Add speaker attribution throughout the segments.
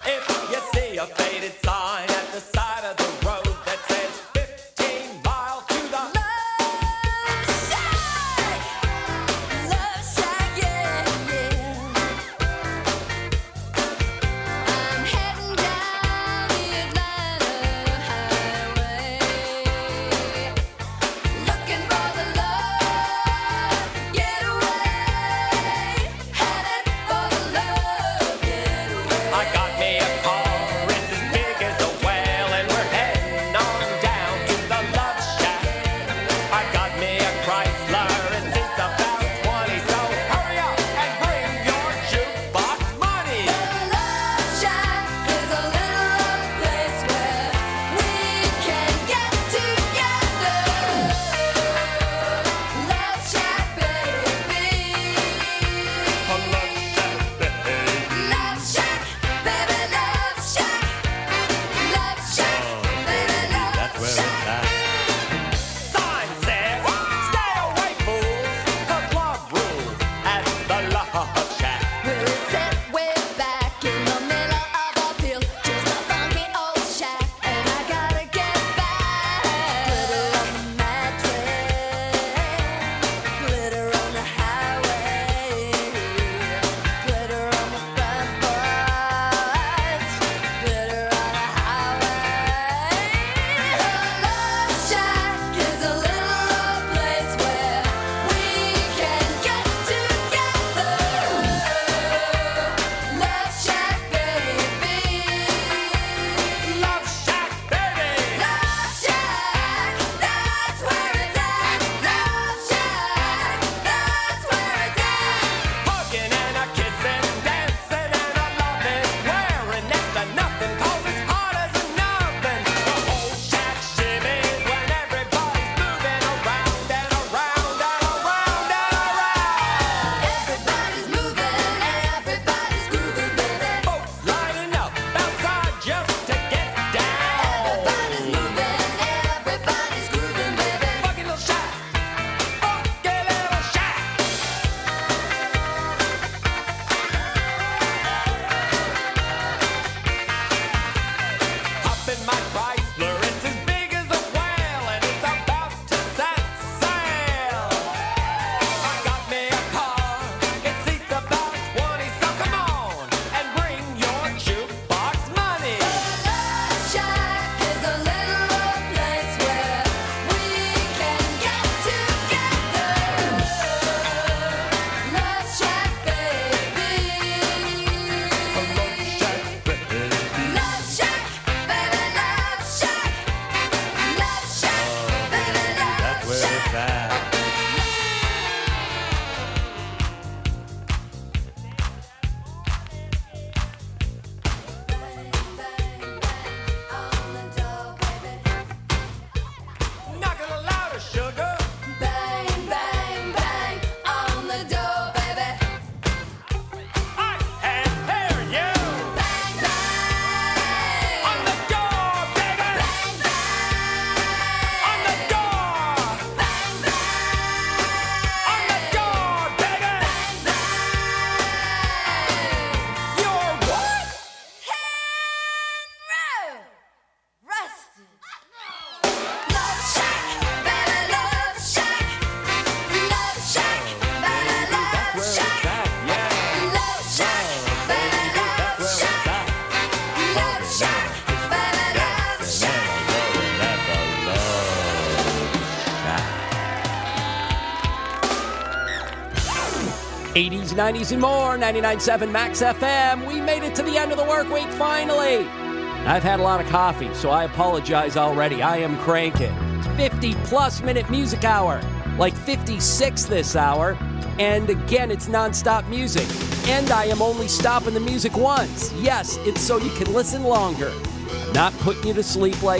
Speaker 1: 80s, 90s, and more. 99.7 Max FM. We made it to the end of the work week, finally. I've had a lot of coffee, so I apologize already. I am cranking. 50-plus minute music hour. Like 56 this hour. And again, it's nonstop music. And I am only stopping the music once. Yes, it's so you can listen longer. I'm not putting you to sleep like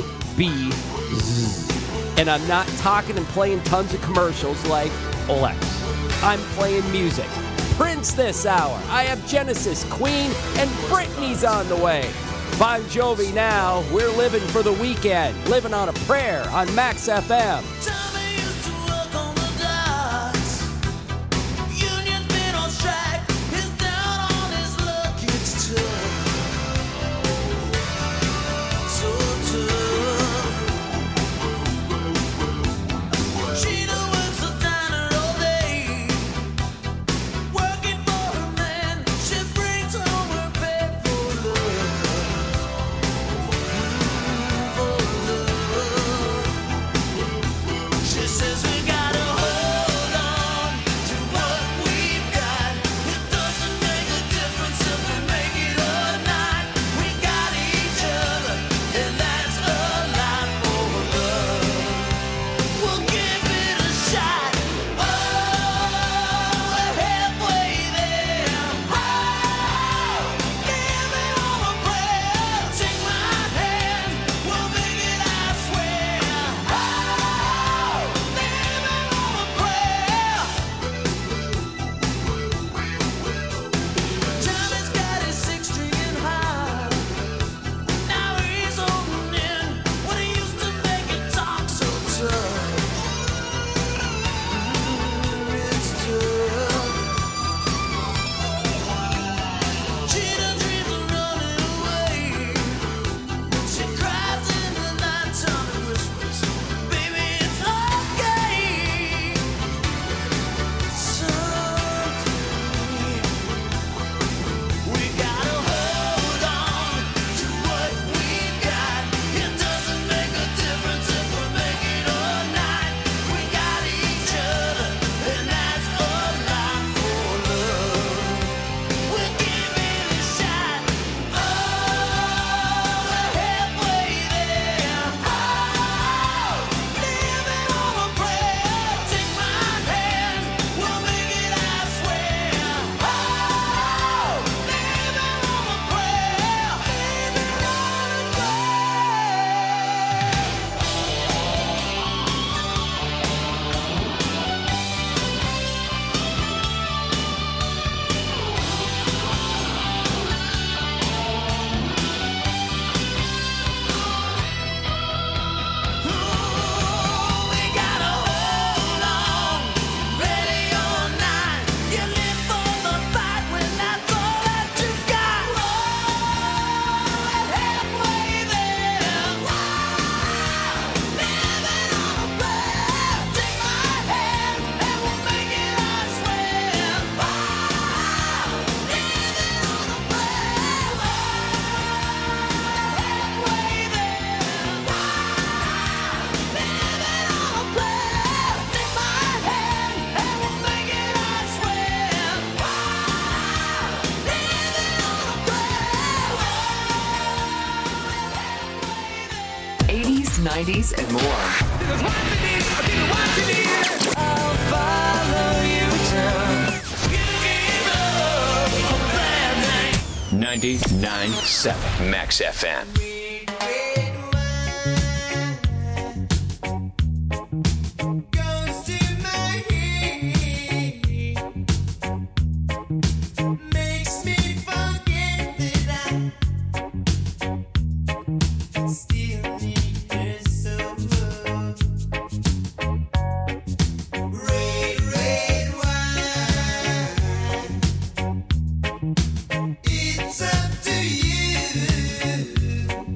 Speaker 1: bees. And I'm not talking and playing tons of commercials like Olex. I'm playing music. Prince this hour. I have Genesis, Queen, and Britney's on the way. Bon Jovi now. We're living for the weekend. Living on a prayer on Max FM.
Speaker 2: 90s, and more.
Speaker 3: 99.7 Max FM.
Speaker 4: It's up to you.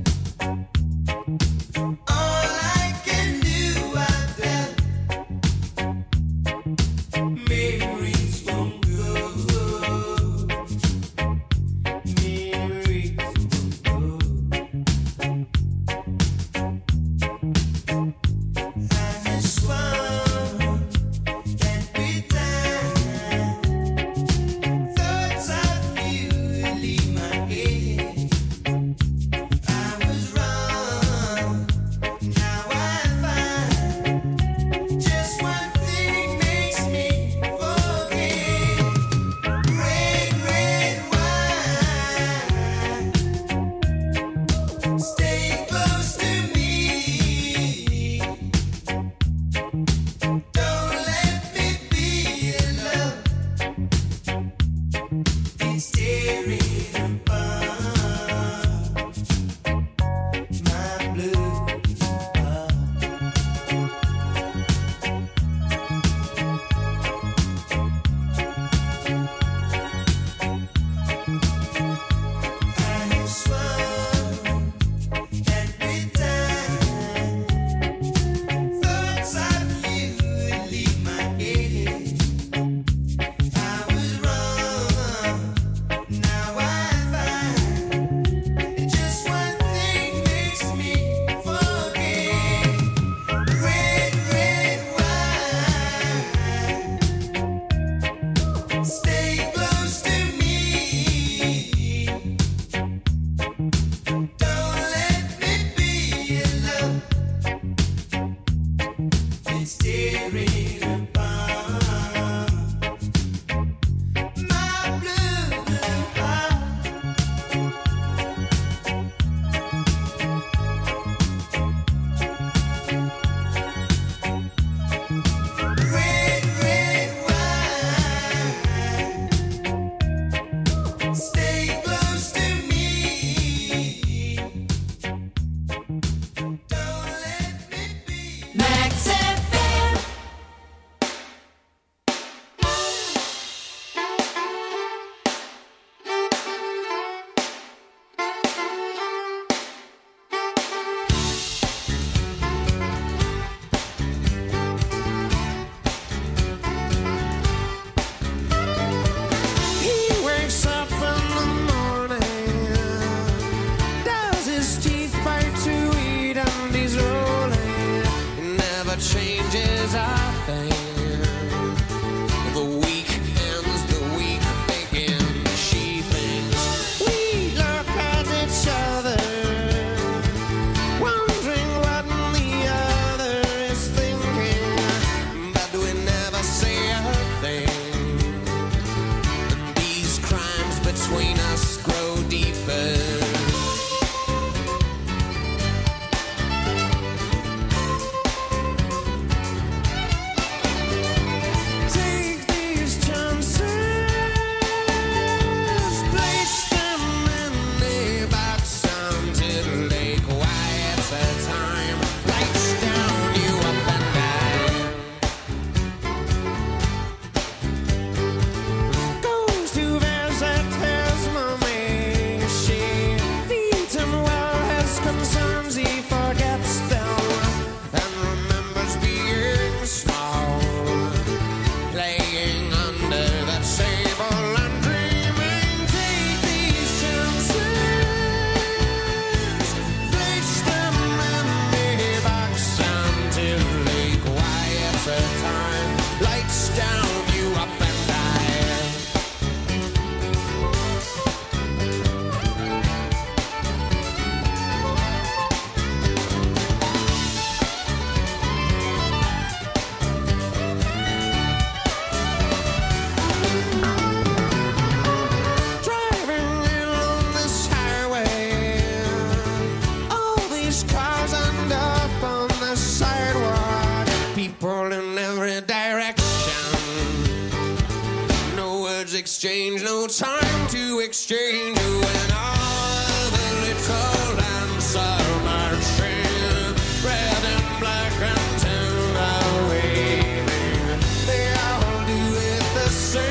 Speaker 2: exchange, no time to exchange when all the little lamps are marching, red and black and tin are waving. They all do it the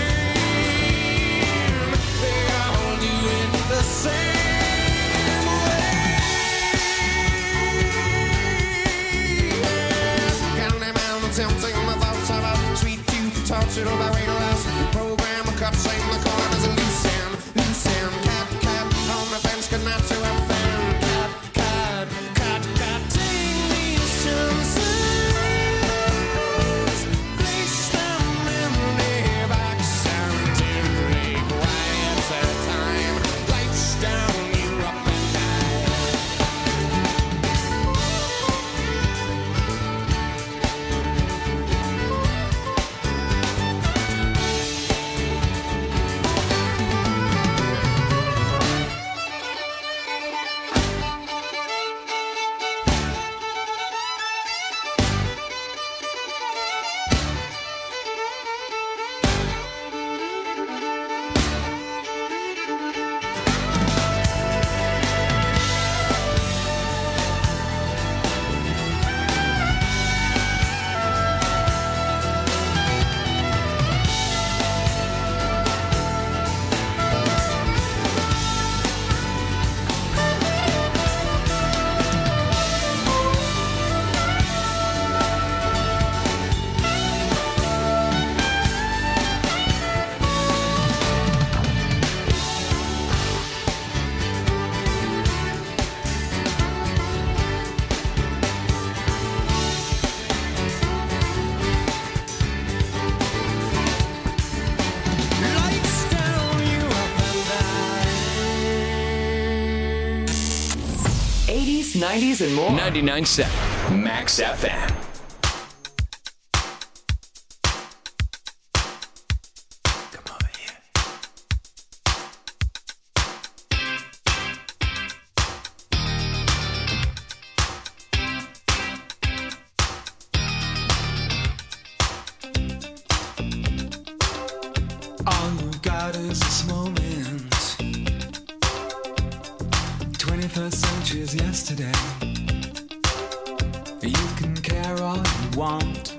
Speaker 2: same. They all do it the same way. Candyman tempting the thoughts of a sweet tooth touch. It'll be right last. Program a cut, same the corners of loose end. Cat on the fence, could not to a fan. Cat, take these chances. Place them in the box and take quiet at a time. Lights down, you're up and lights down, you're up and
Speaker 3: 80s, 90s, and more.
Speaker 4: 99.7 Max FM.
Speaker 1: Come over here.
Speaker 5: All you've got is this moment. 21st century is yesterday. You can care all you want.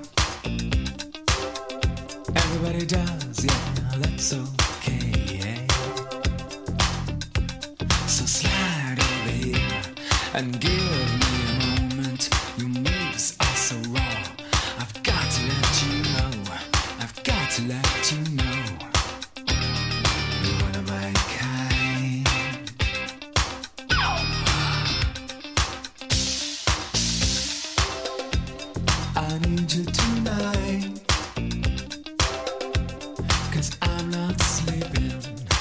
Speaker 5: Everybody does, yeah, that's okay. So slide over here and give me a moment. Your moves are so raw. I've got to let you know. I've got to let you know. You're one of my kind. I need you tonight, 'cause I'm not sleeping.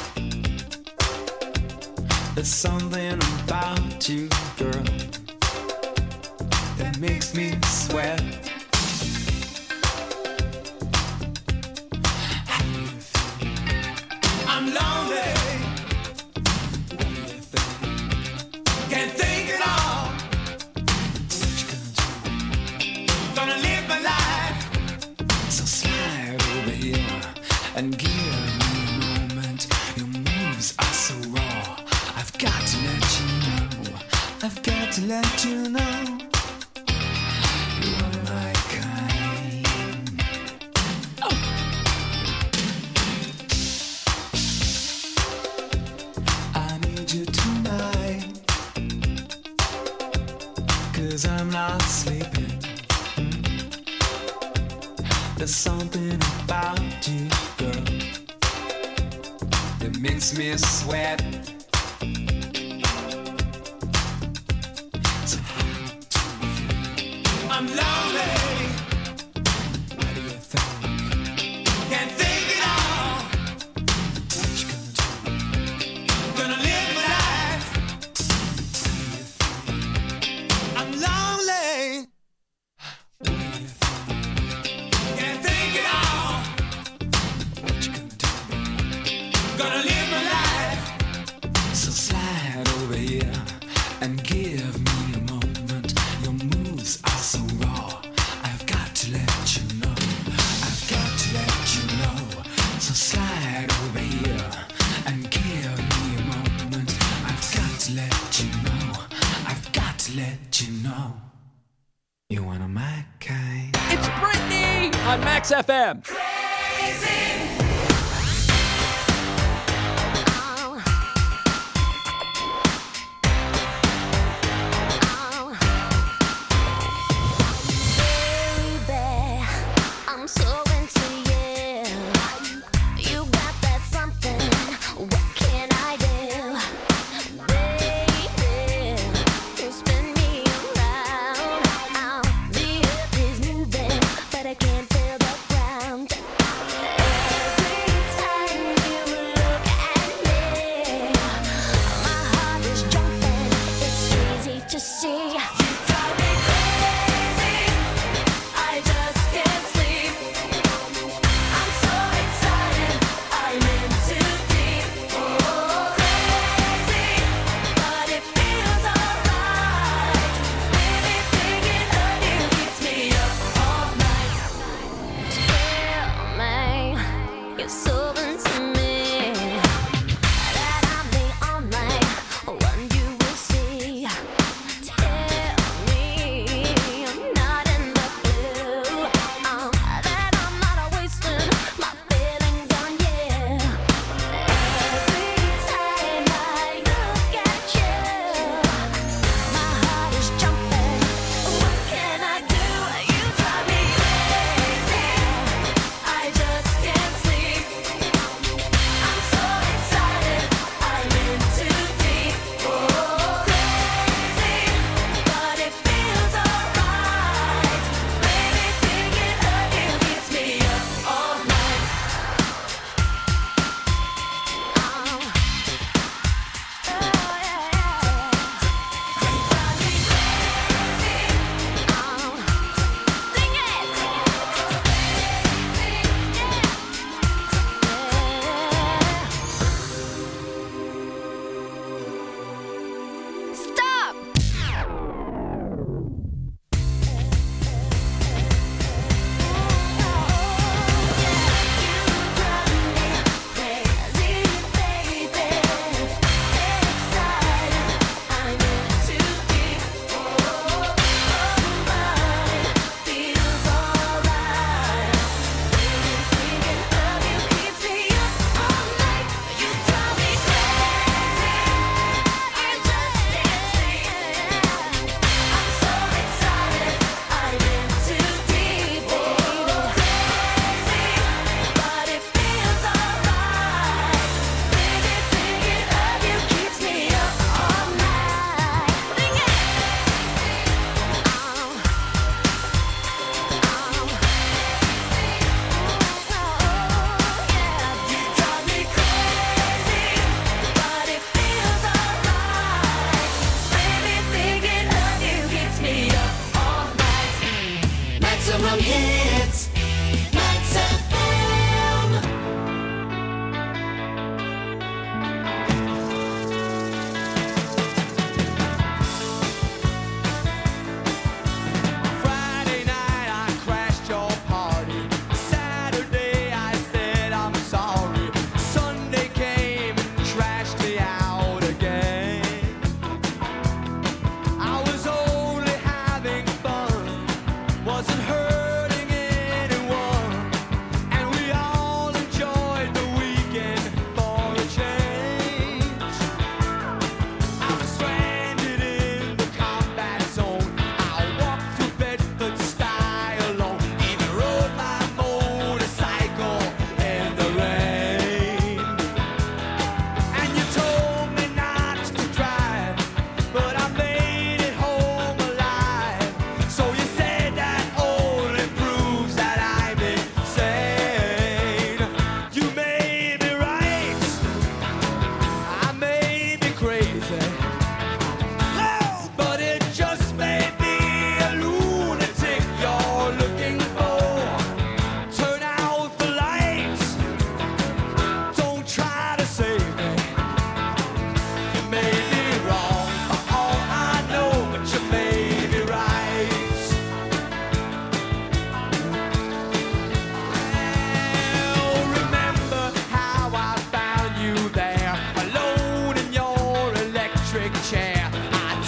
Speaker 5: There's something about you, girl, that makes me sweat. How do you feel? I'm lonely. What do you think? Can't think at all. What you gonna do? Gonna live my life. So slide over here and give me a moment. Your moves are so raw. I've got to let you know. I've got to let you know. You're one of my kind. Oh. I need you tonight, 'cause I'm not sleeping. There's something about you, girl, that makes me sweat. So how do you feel? I'm lonely. What do you think? Can't think at all. What you gonna do? Gonna live my life. How do you feel? I'm lonely. What do you think? Can't think at all. What you gonna do? Gonna live my life. So slide over here and give me a moment. Your moves are so raw. I've got to let you know. I've got to let you know. So slide over here let you know. I've got to let you know. You're one of my kind.
Speaker 1: It's Britney on Max FM.
Speaker 6: But I can't feel the ground.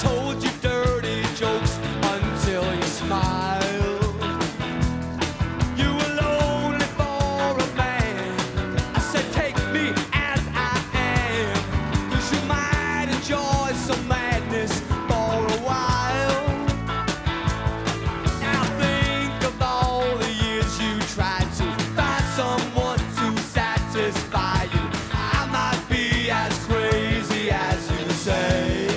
Speaker 5: told you dirty jokes until you smiled. You were lonely for a man. I said, take me as I am, 'cause you might enjoy some madness for a while. Now think of all the years you tried to find someone to satisfy you. I might be as crazy as you say.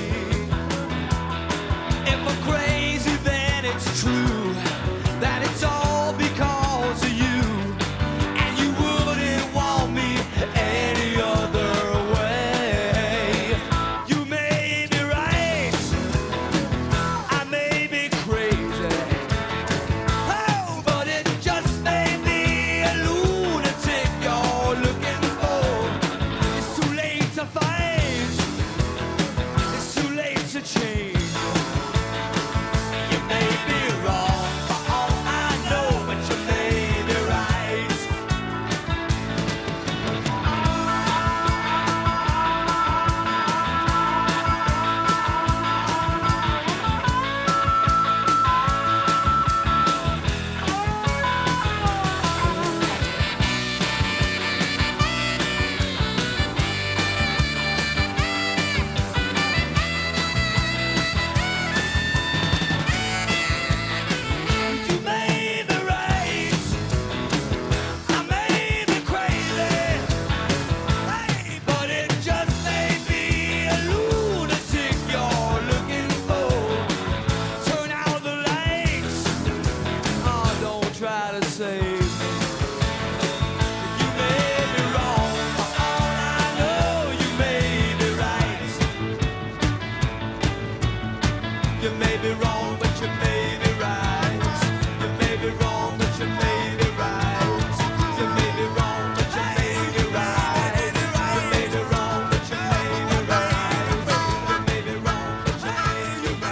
Speaker 5: If I'm crazy, then it's true that it's all because of you, and you wouldn't want me any other way. You may be right, I may be crazy, oh, but it just may be a lunatic you're looking for. It's too late to fight, it's too late to change. You may be wrong for all I know, but you may be right. You may be right, I may be crazy, hey, but it just may be a lunatic you're looking for. Turn out the lights, oh, don't try to save me. You may be wrong for all I know, you may be right. You may be wrong, but you may be right. You may be wrong, but you may be right. You may be wrong, but you may be right. You may be wrong, but you may be right. You may be wrong, but you may be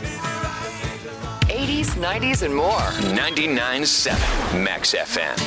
Speaker 5: right.
Speaker 3: 80s, 90s, and more.
Speaker 4: 99.7 Max FM.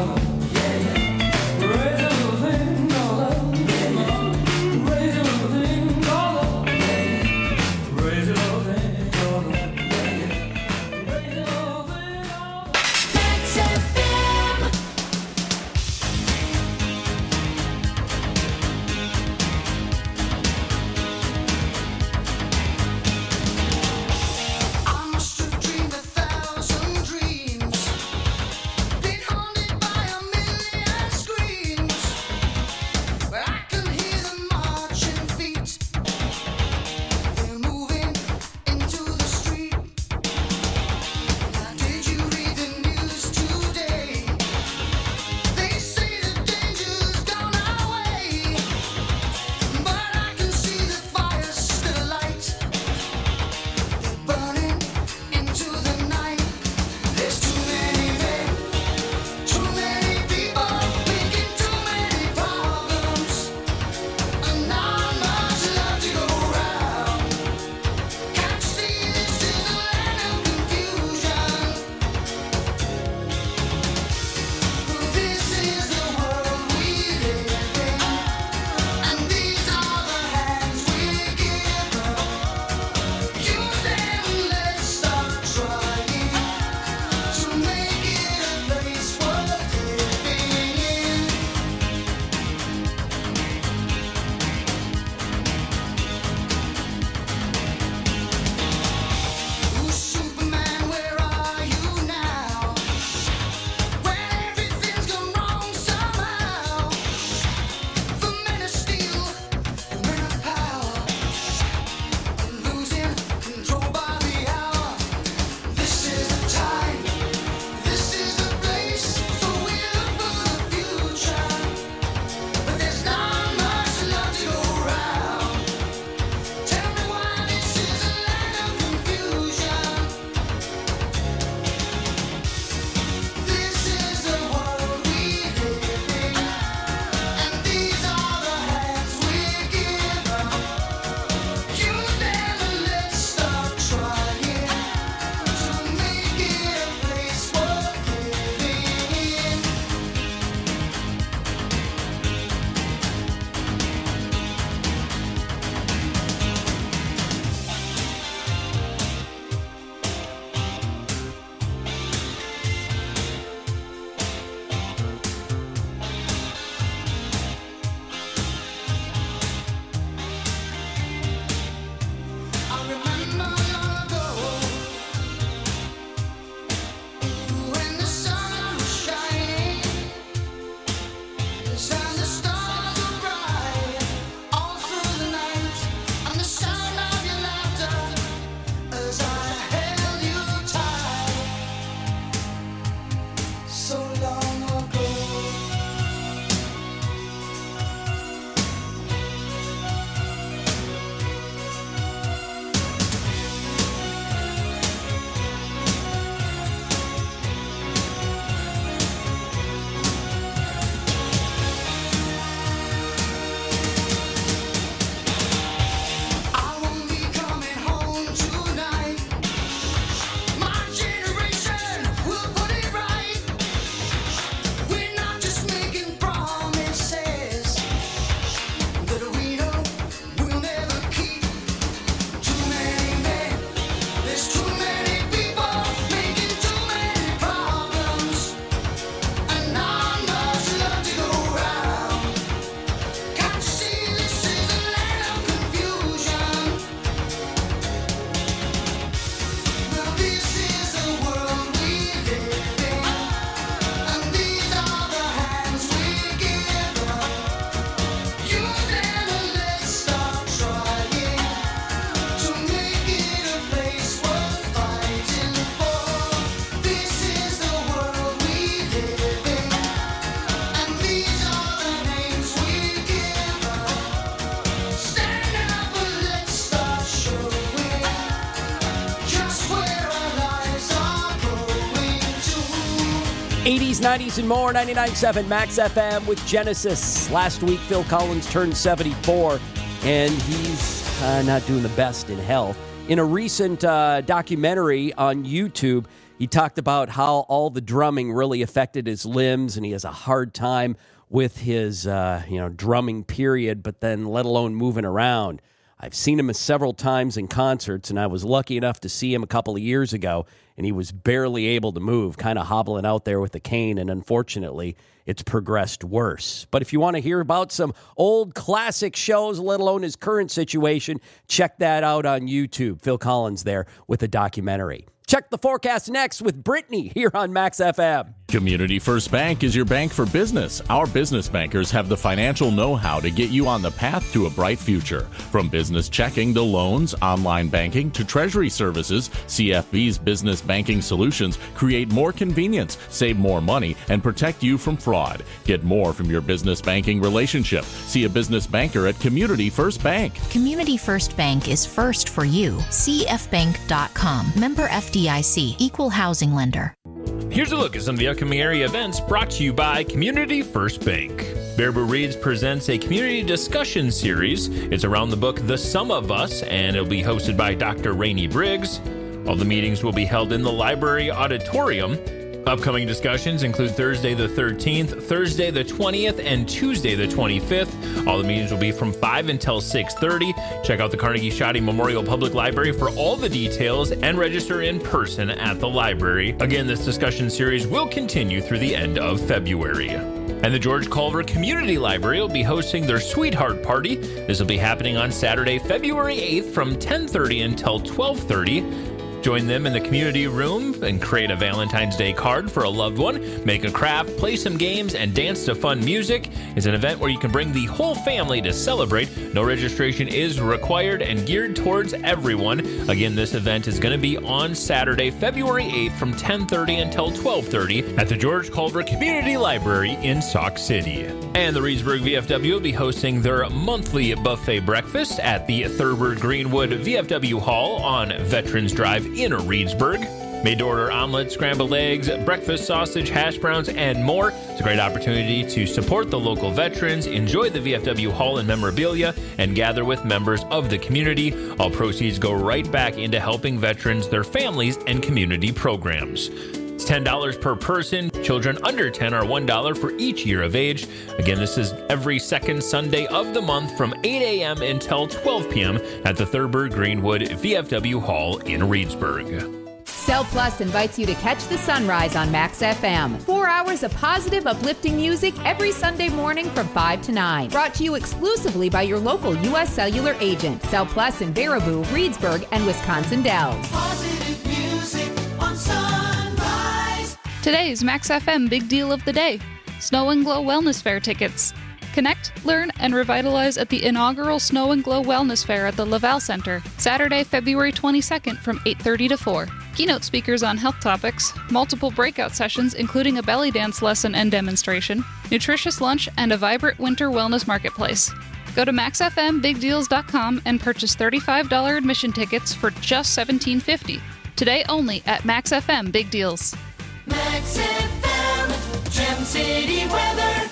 Speaker 6: Raise a little thing
Speaker 1: 80s, 90s, and more. 99.7 Max FM with Genesis. Last week, Phil Collins turned 74, and he's not doing the best in health. In a recent documentary on YouTube, he talked about how all the drumming really affected his limbs, and he has a hard time with his drumming period, but then let alone moving around. I've seen him several times in concerts, and I was lucky enough to see him a couple of years ago, and he was barely able to move, kind of hobbling out there with a cane, and unfortunately, it's progressed worse. But if you want to hear about some old classic shows, let alone his current situation, check that out on YouTube. Phil Collins there with a documentary. Check the forecast next with Brittany here on Max FM.
Speaker 6: Community First Bank is your bank for business. Our business bankers have the financial know-how to get you on the path to a bright future. From business checking to loans, online banking to treasury services, CFB's business banking solutions create more convenience, save more money, and protect you from fraud. Get more from your business banking relationship. See a business banker at Community First Bank.
Speaker 7: Community First Bank is first for you. CFBank.com. Member FDIC. Equal housing lender.
Speaker 8: Here's a look at some of the upcoming area events brought to you by Community First Bank. Baraboo Reads presents a community discussion series. It's around the book The Sum of Us, and it'll be hosted by Dr. Rainey Briggs. All the meetings will be held in the library auditorium. Upcoming discussions include Thursday the 13th, Thursday the 20th, and Tuesday the 25th. All the meetings will be from 5 until 6:30. Check out the Carnegie Shoddy Memorial Public Library for all the details and register in person at the library. Again, this discussion series will continue through the end of February. And the George Culver Community Library will be hosting their Sweetheart Party. This will be happening on Saturday, February 8th from 10:30 until 12:30. Join them in the community room and create a Valentine's Day card for a loved one. Make a craft, play some games, and dance to fun music. It's an event where you can bring the whole family to celebrate. No registration is required and geared towards everyone. Again, this event is going to be on Saturday, February 8th from 10:30 until 12:30 at the George Culver Community Library in Sauk City. And the Reedsburg VFW will be hosting their monthly buffet breakfast at the Thurber Greenwood VFW Hall on Veterans Drive in Reedsburg. Made-to-order omelets, scrambled eggs, breakfast sausage, hash browns, and more. It's a great opportunity to support the local veterans, enjoy the VFW Hall and memorabilia, and gather with members of the community. All proceeds go right back into helping veterans, their families, and community programs. It's $10 per person. Children under 10 are $1 for each year of age. Again, this is every second Sunday of the month from 8 a.m. until 12 p.m. at the Thurber Greenwood VFW Hall in Reedsburg.
Speaker 9: Cell Plus invites you to catch the sunrise on Max FM. 4 hours of positive, uplifting music every Sunday morning from 5 to 9. Brought to you exclusively by your local U.S. Cellular agent. Cell Plus in Baraboo, Reedsburg, and Wisconsin Dells.
Speaker 5: Positive music on Sunrise.
Speaker 10: Today's Max FM Big Deal of the Day. Snow and Glow Wellness Fair tickets. Connect, learn, and revitalize at the inaugural Snow and Glow Wellness Fair at the Laval Center, Saturday, February 22nd from 8:30 to 4. Keynote speakers on health topics, multiple breakout sessions including a belly dance lesson and demonstration, nutritious lunch, and a vibrant winter wellness marketplace. Go to maxfmbigdeals.com and purchase $35 admission tickets for just $17.50. Today only at Max FM Big Deals.
Speaker 5: Max FM, Gem City weather.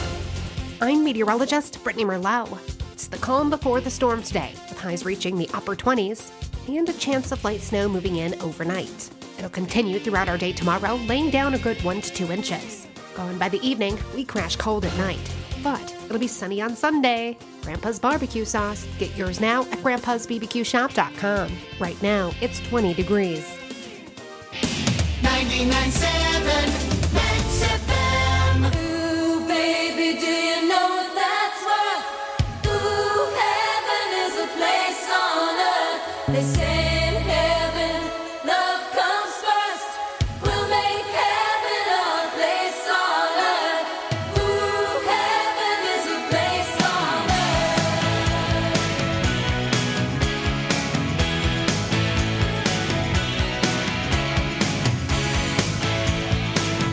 Speaker 11: I'm meteorologist Brittany Merlot. It's the calm before the storm today, with highs reaching the upper 20s and a chance of light snow moving in overnight. It'll continue throughout our day tomorrow, laying down a good 1 to 2 inches. Gone by the evening, we crash cold at night, but it'll be sunny on Sunday. Grandpa's barbecue sauce. Get yours now at grandpa'sbbqshop.com. Right now, it's 20 degrees.
Speaker 5: 99.7 Max FM. Ooh, baby, do you know what that's worth? Ooh, heaven is a place on earth. They say in heaven, love comes first. We'll make heaven our place on earth. Ooh, heaven is a place on earth.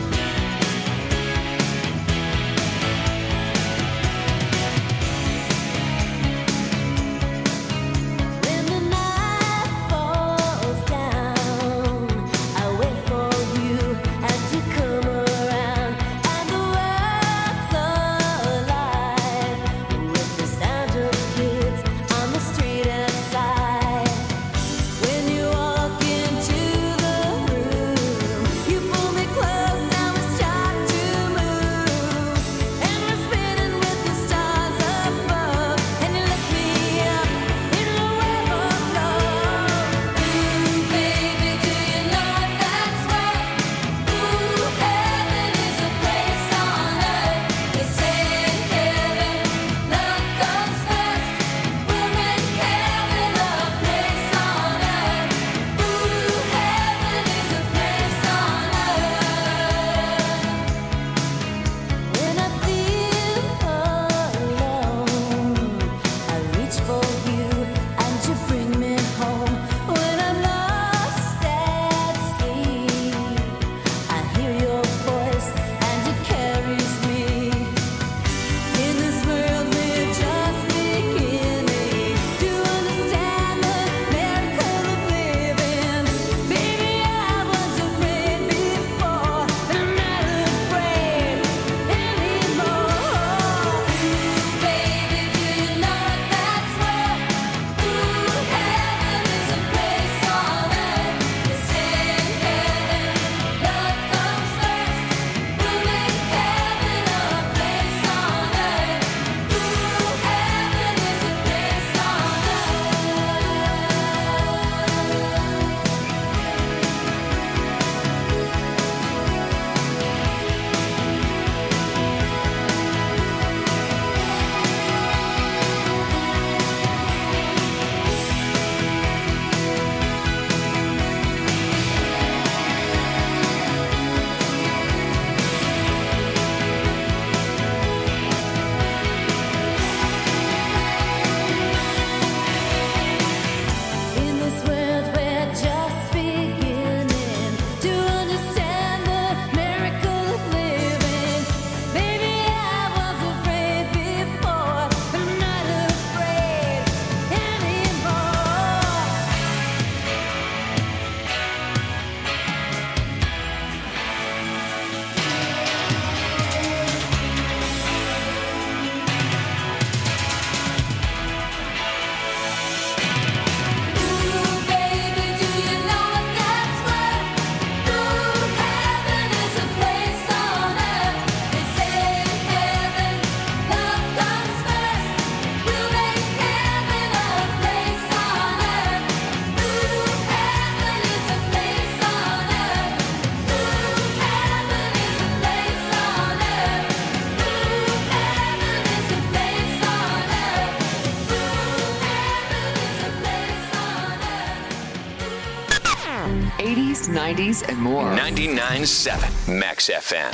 Speaker 3: 80s, 90s, and more.
Speaker 4: 99.7 Max FM.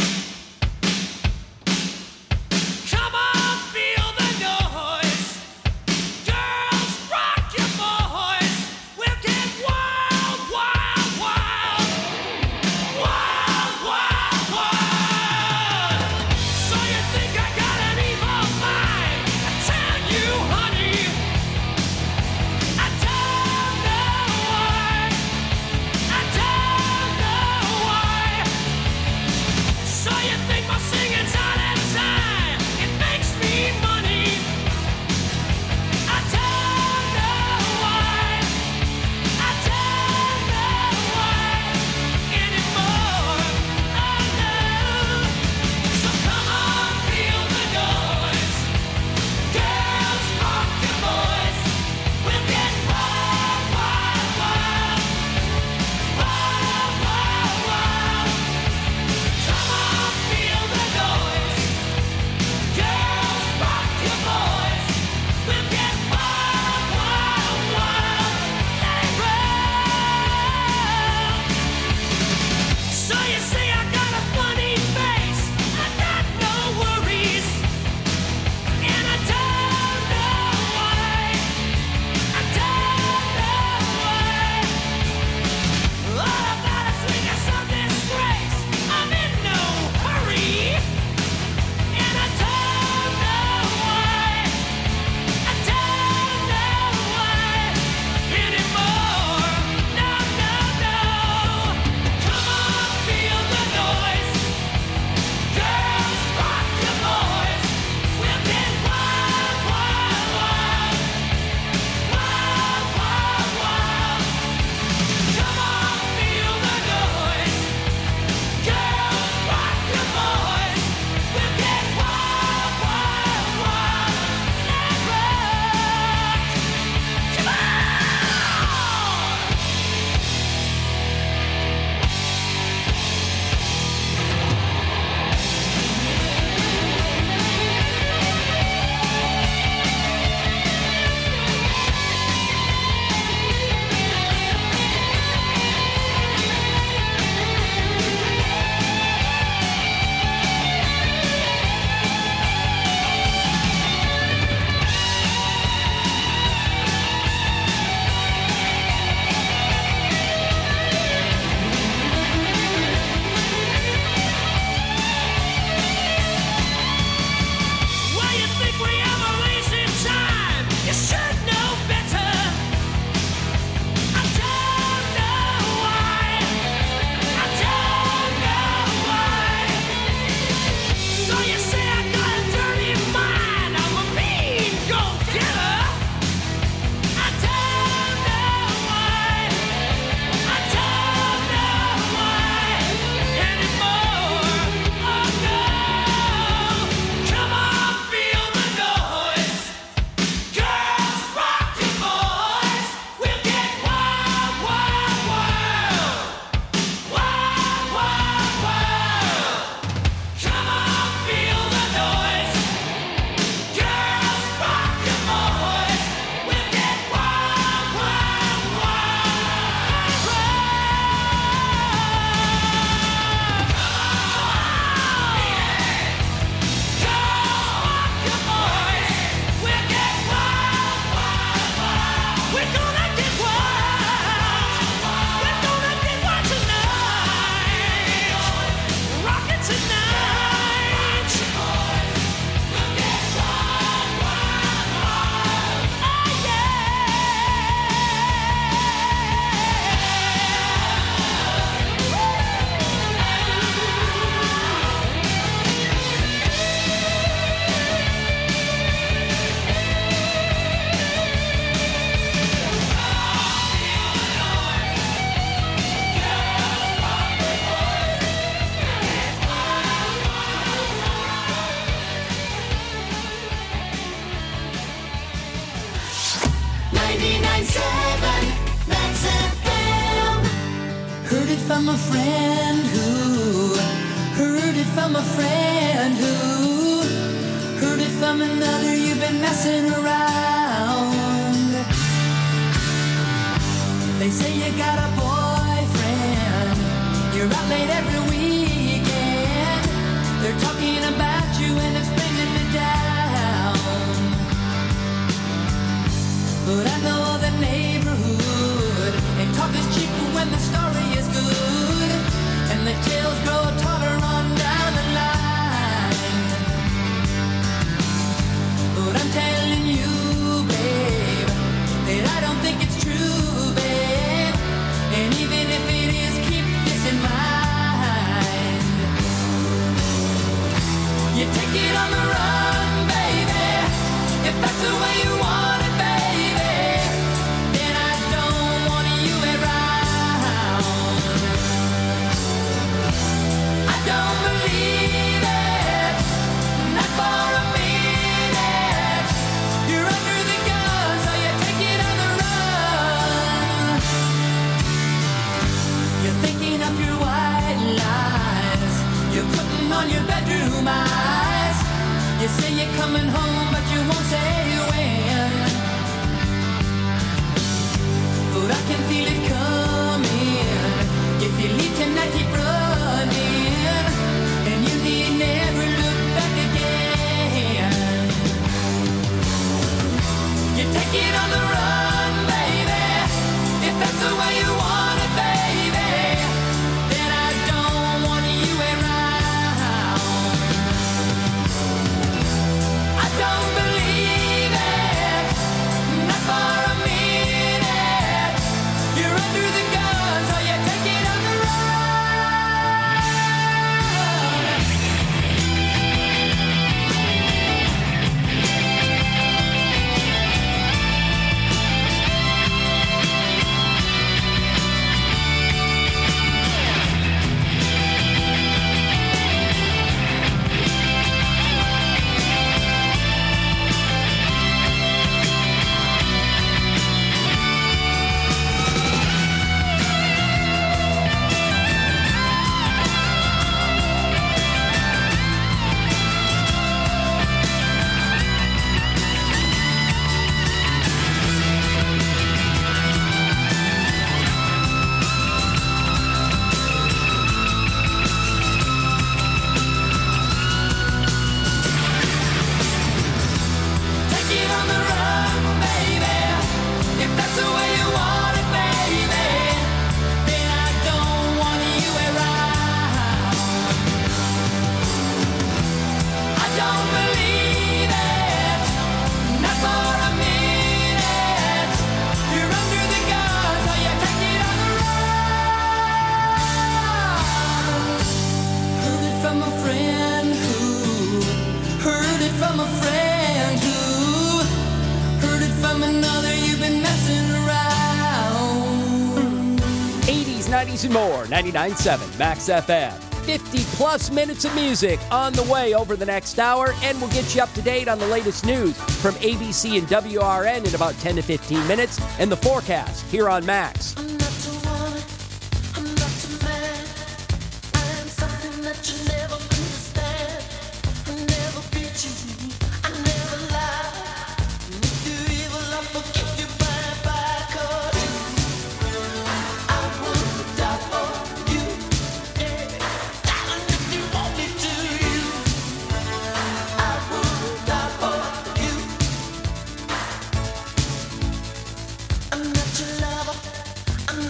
Speaker 5: Come on, feel the noise. Girls, rock your voice. We'll get wild, wild, wild. Wild, wild, wild. So you think I got an evil mind? I tell you, honey, I don't know why. I don't know why. So you think my singing's out of time? It makes me money. I don't know why. I don't know why anymore. Oh no. So come on, feel the noise. Girls, rock your voice. We'll get wild, wild, wild. Wild, wild, wild. Come on, feel the noise. Girls, rock your voice. We'll get wild, wild, wild. Let it roll. So you see I got a funny face. I got no worries. And I don't know why. I don't know why. All about a swing of some disgrace. I'm in no hurry. And I don't know why. I don't know why anymore. No, no, no. Come on, feel the noise. Girls, rock your voice. We'll get wild, wild, wild. Wild, wild, wild. Come on, feel the noise. Girls, rock your voice. We'll get wild, wild, wild. Let it rock. Come on. Well, you think we ever wasted time? You should know better. I don't know why. I don't know why. So you say I got a dirty mind? I'm a mean go-getter. I don't know why. I don't know why anymore. Oh no. Come on, feel the noise. Girls, rock your voice. We'll get wild, wild, wild. Wild, wild, wild. Come on, feel the noise. Girls, rock your voice. We'll get wild, wild, wild. Girls, rock your voice. We'll get wild, wild, wild. We're gonna get wild. We're gonna get wild tonight. Rock it tonight. We'll get wild, wild, wild. Oh Heard it from a friend who heard it from a friend who heard it from another. You've been messing around. They say you got a boy You're out late every weekend. They're talking about you and it's bringing me down. But I know the neighborhood, and talk is cheap when the story is good, and the tales grow taller on down the line. But I'm telling you, babe, that I don't think it's true, babe. And even if it is, keep this in mind. You take it on the run, baby, if that's the way you want it, baby. Then I don't want you around. I don't believe it, not for a minute. You're under the gun, so you take it on the run. You're thinking of your white lies. You're putting on your bedroom eyes. You say you're coming home, but you won't say when. But I can feel it coming. If you leave tonight, keep running, and you need never look back again. You take it on the run, baby, if that's the way you want it, baby. Then I don't want you around. I don't believe it, not for a minute. You're under the gun, so you take it on the run. Take it on the run, baby, if that's the way you want it, baby. Then I don't want you around. I don't believe it, not for a minute. You're under the gun, so you take it on the run. Heard it from a friend who heard it from a friend who heard it from another. You've been messing around.
Speaker 1: 80s, 90s, and more. 99.7 Max FM. 50 plus minutes of music on the way over the next hour, and we'll get you up to date on the latest news from ABC and WRN in about 10 to 15 minutes, and the forecast here on Max.
Speaker 5: I'm not too woman, I'm not too man. I am something that you never understand. I never beat you, I never lie. If you're evil, I forgive you by 'cause I would die for you. Yeah. Darling, if you want me to, I would die for you. I'm not your lover, I'm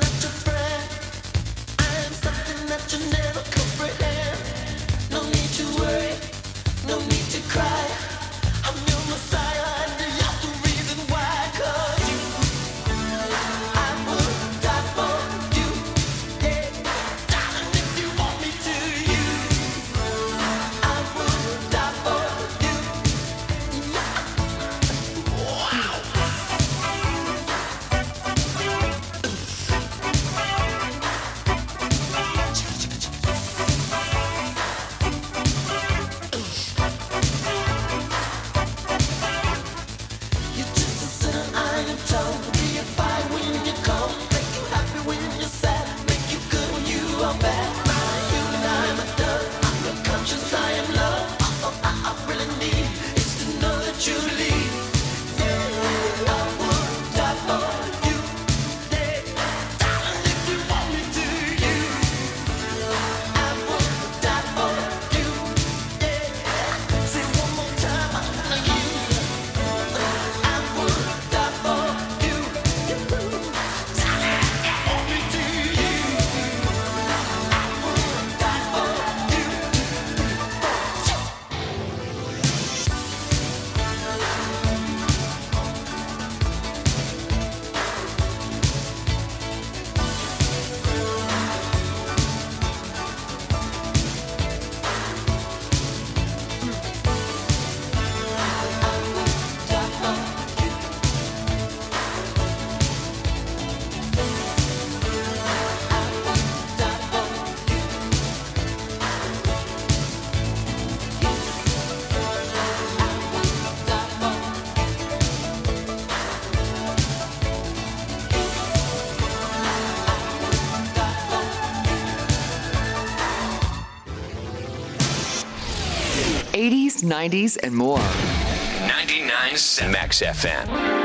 Speaker 3: 80s, 90s, and more.
Speaker 4: 99.7 Max FM.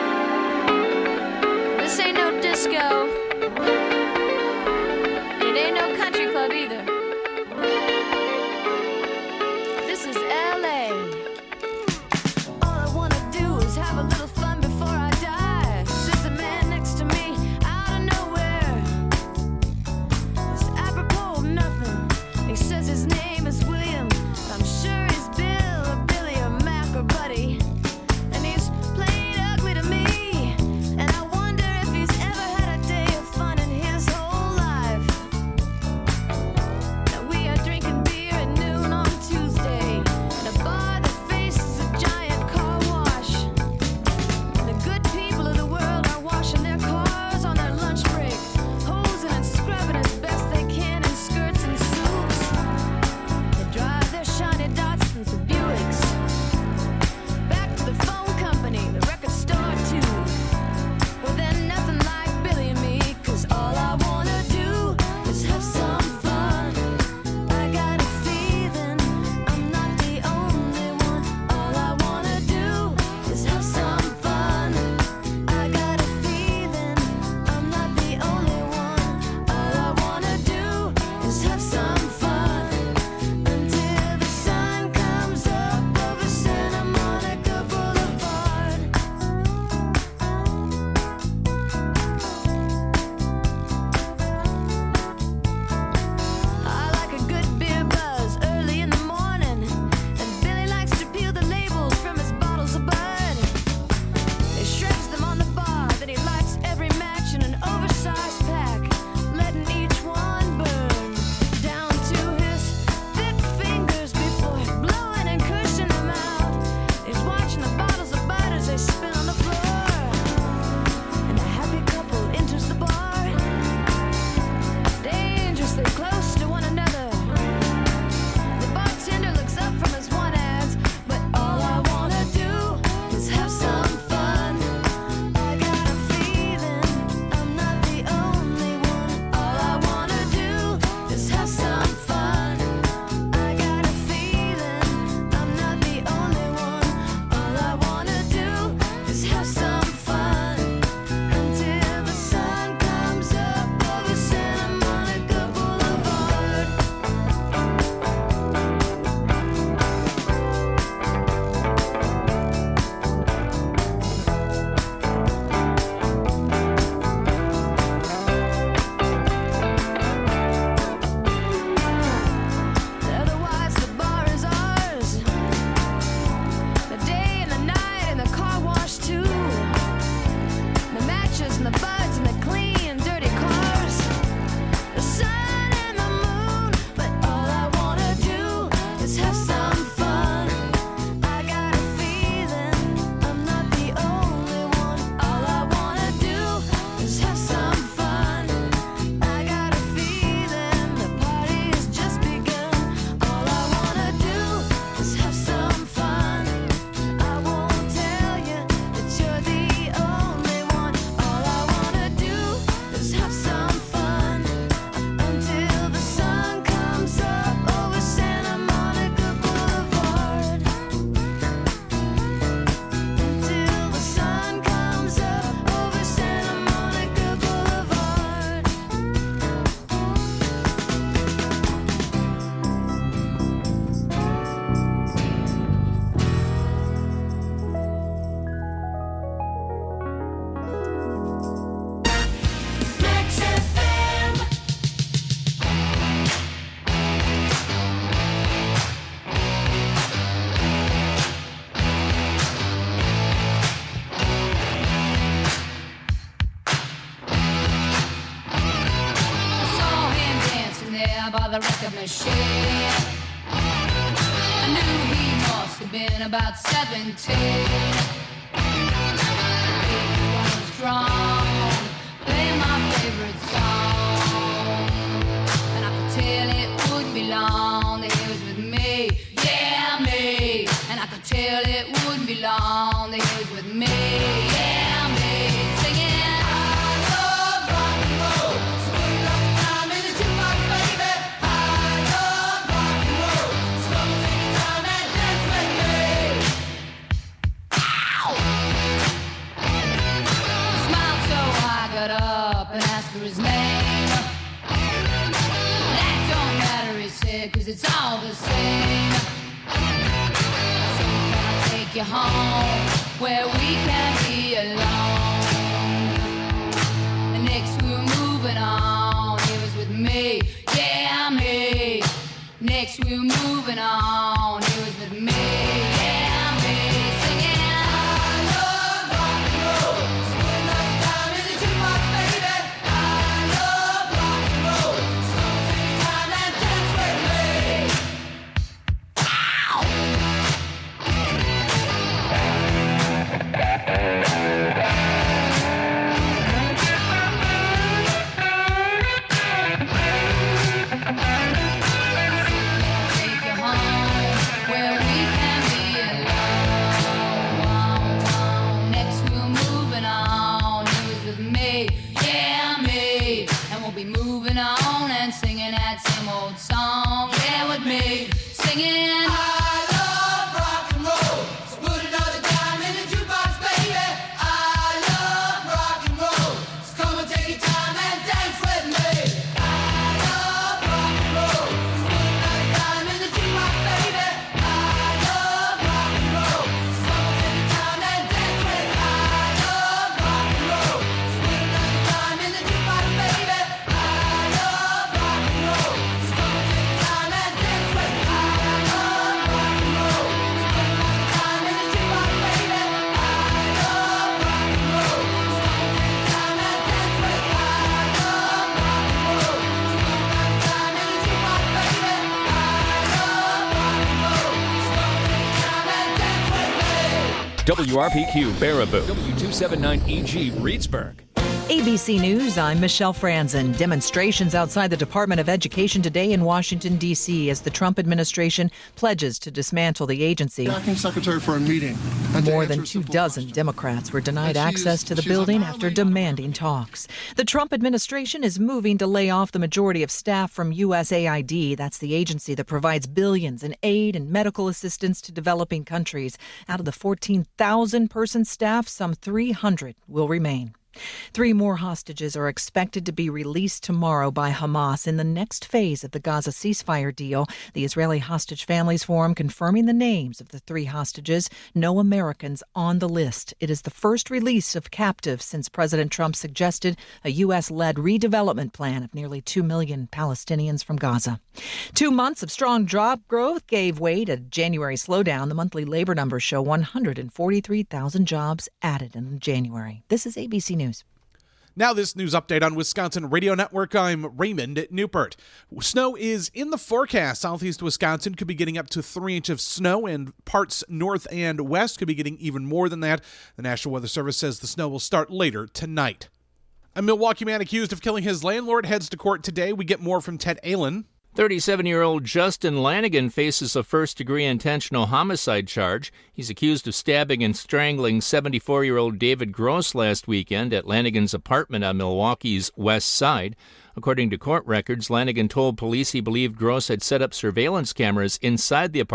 Speaker 12: This ain't no disco. It ain't no country club either. This is LA. All I wanna do is have a little fun before I die. Sits a man next to me out of nowhere. It's apropos of nothing. He says his name is William. I'm sure he's Bill or Billy or Mac or Buddy. And he's plain ugly to me. And I wonder if he's ever had a day of fun in his whole life. Now we are drinking beer at noon on Tuesday in a bar that faces a giant car wash. And the good people of the world are washing their cars on their lunch break, hosing and scrubbing as best they can in skirts and suits. They drive their shiny Datsuns or Buicks back to the phone company, the record store too. Well, then nothing like Billy and me, 'cause all I wanna do is have some fun. I got a feeling I'm not the only one. All I wanna do is have some fun. I got a feeling I'm not the only one. All I wanna do is have some fun until the sun comes up over Santa Monica Boulevard. I like a good beer buzz early in the morning, and Billy likes to peel the labels from his bottles of Bud. He shreds them on the bar, then he lights every match in an oversized pack, letting each one burn down to his thick fingers before blowing and cushing them out. He's watching the bottles of Bud as they spin on the floor, and a happy couple enters the bar, dangerously close to one another. The bartender looks up from his one ads, but all I wanna do is have some fun. I got a feeling I'm not the only one. All I wanna do is have some fun. I got a feeling I'm not the only one. All I wanna do is have some fun until the sun comes up over Santa Monica Boulevard. Otherwise, the bar is ours. The day and the night and the car wash too. The matches and the buds and the clean, dirty cars. The sun and the moon, but all I wanna do is have some fun. I got a feeling I'm not the only one. All I wanna do is have some fun. I got a feeling the party has just begun. All I wanna do is have some fun. I won't tell you that you're the only one. All I wanna do is have some fun until the sun comes up over Santa Monica Boulevard. Until the sun comes up over Santa Monica Boulevard. Max FM.
Speaker 13: I saw him dancing there by the record machine. I knew he must have been about 17. He was strong, playing my favorite song, and I could tell it wouldn't be long that he was with me, yeah me. And I could tell it wouldn't be long that he was with me, yeah me. Singing. Time and dance with me. it's all the same. So can I take you home where we can be alone? And next we're moving on. It was with me, yeah, me. Next we're moving on. It was with me, yeah, me. Singing, I love rock and roll. Spend my time in the jukebox, baby. I love rock and roll. So take your time and dance with me. Take you home where we can be alone. Next we're moving on. It was with me, yeah, me. And we'll be moving on and singing that same old song. Yeah, with me, singing. I love rock and roll. So put another dime in the jukebox, baby. I love rock and roll. So come and take your time and dance with me. I love rock and roll. So put another dime in the jukebox, baby. I love rock and roll. So come and take your time and dance with me. I love rock and roll. So put another dime in the jukebox, baby. I love rock and roll. So come and take your time and dance with me. I love rock and roll. So put another dime in the jukebox, baby. I love rock and roll. So come and take your time and dance with me. I love rock and roll. So put another dime in the jukebox, baby. I love rock and roll. So come and take your time and dance with me.
Speaker 1: WRPQ Baraboo, W279EG Reedsburg.
Speaker 14: ABC News, I'm Michelle Franzen. Demonstrations outside the Department of Education today in Washington, D.C. as the Trump administration pledges to dismantle the agency.
Speaker 15: Acting secretary for a meeting.
Speaker 14: More than 24 Democrats were denied access to the building after demanding talks. The Trump administration is moving to lay off the majority of staff from USAID. That's the agency that provides billions in aid and medical assistance to developing countries. Out of the 14,000-person staff, some 300 will remain. 3 more hostages are expected to be released tomorrow by Hamas in the next phase of the Gaza ceasefire deal. The Israeli Hostage Families Forum confirming the names of the 3 hostages. No Americans on the list. It is the first release of captives since President Trump suggested a U.S.-led redevelopment plan of nearly 2 million Palestinians from Gaza. 2 months of strong job growth gave way to January slowdown. The monthly labor numbers show 143,000 jobs added in January. This is ABC News.
Speaker 16: Now this news update on Wisconsin Radio Network. I'm Raymond Newpert. Snow is in the forecast. Southeast Wisconsin could be getting up to 3 inches of snow, and parts north and west could be getting even more than that. The National Weather Service says the snow will start later tonight. A Milwaukee man accused of killing his landlord heads to court today. We get more from Ted Allen.
Speaker 17: 37-year-old Justin Lanigan faces a first-degree intentional homicide charge. He's accused of stabbing and strangling 74-year-old David Gross last weekend at Lanigan's apartment on Milwaukee's west side. According to court records, Lanigan told police he believed Gross had set up surveillance cameras inside the apartment